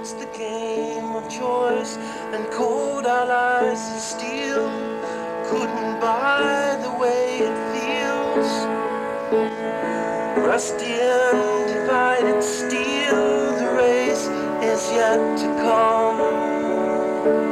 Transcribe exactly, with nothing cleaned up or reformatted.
It's the game of choice, and cold allies of steel couldn't buy the way it feels. Rusty and divided steel, the race is yet to come.